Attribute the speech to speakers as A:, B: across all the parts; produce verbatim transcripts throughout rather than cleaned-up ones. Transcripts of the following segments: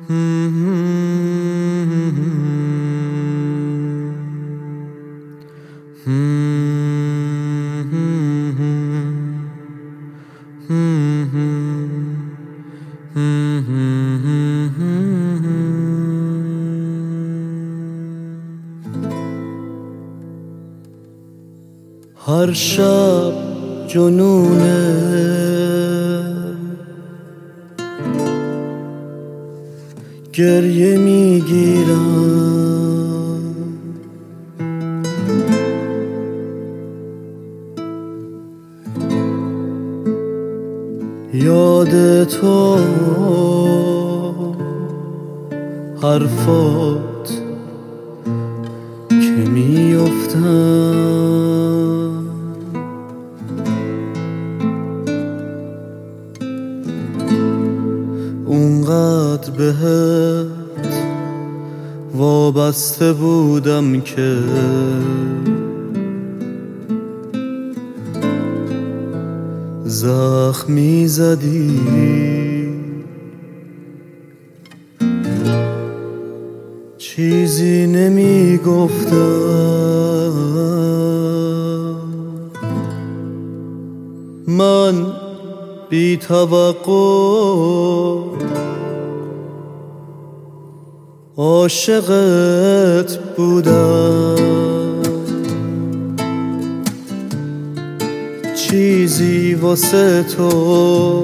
A: هر شب جنونه گریه میگیرم، یاد تو حرفات که میافتم، اونقدر بهت وابسته بودم که زخم میزدی، چیزی نمیگفتم. من بی توقع عاشقت بودم، چیزی واسه تو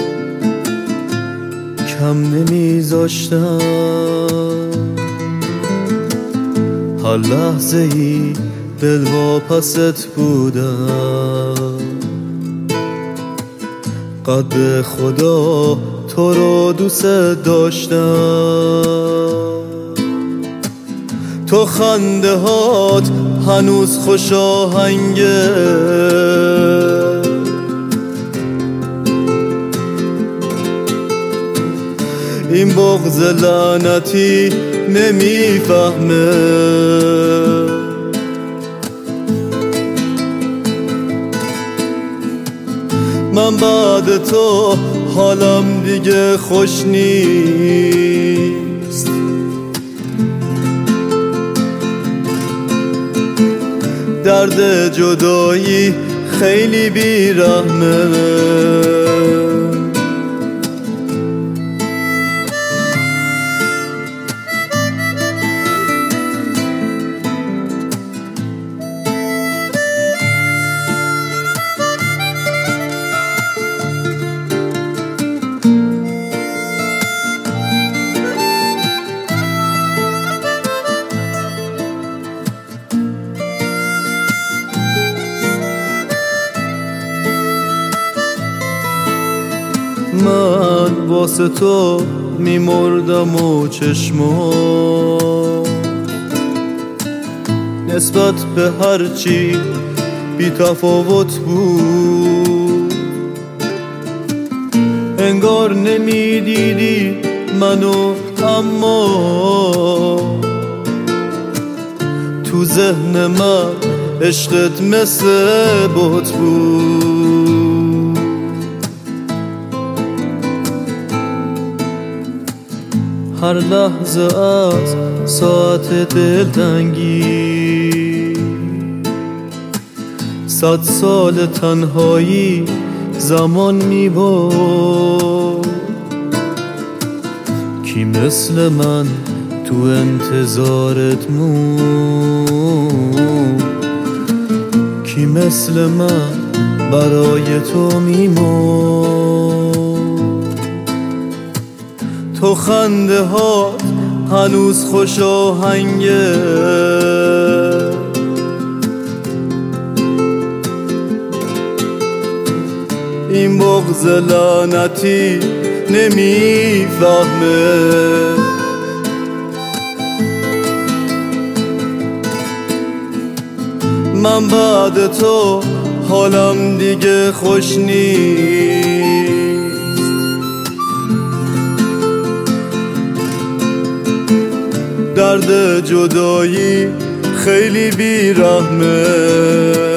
A: کم نمیذاشتم. هر لحظه ای دل واپست بودم، قد خدا تو رو دوست داشتم. تو خنده هات هنوز خوش آهنگه، این بغض لعنتی نمیفهمه. من بعد تو حالم دیگه خوش نیست، درد جدایی خیلی بیرحمه. من واسه تو میمردم و چشمام نسبت به هرچی بی تفاوت بود، انگار نمیدیدی منو، اما تو ذهن من عشقت مثل بت بود. هر لحظه از ساعت دلتنگی صد سال تنهایی زمان میبرد. کی مثل من تو انتظارت موند، کی مثل من برای تو میمرد. تو خنده ها هنوز خوش آهنگه، این بغض لعنتی نمیفهمه. من بعد تو حالم دیگه خوش نیست، درد جدایی خیلی بیرحمه.